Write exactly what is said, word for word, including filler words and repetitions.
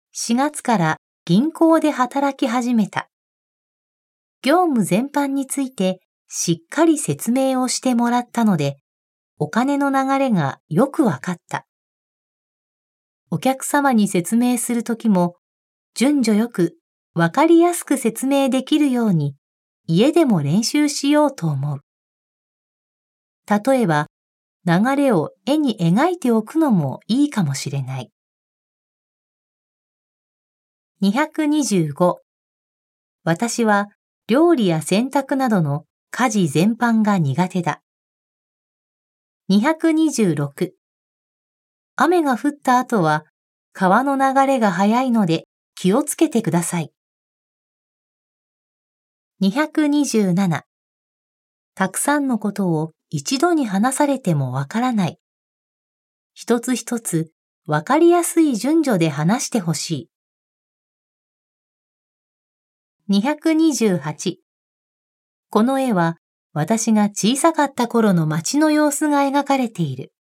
しがつから銀行で働き始めた。業務全般についてしっかり説明をしてもらったので、お金の流れがよくわかった。お客様に説明するときも、順序よくわかりやすく説明できるように、家でも練習しようと思う。例えば、流れを絵に描いておくのもいいかもしれない。にひゃくにじゅうご。私は料理や洗濯などの家事全般が苦手だ。にひゃくにじゅうろく。雨が降った後は川の流れが速いので気をつけてください。にひゃくにじゅうなな。たくさんのことを一度に話されてもわからない。一つ一つわかりやすい順序で話してほしい。にひゃくにじゅうはち。この絵は私が小さかった頃の街の様子が描かれている。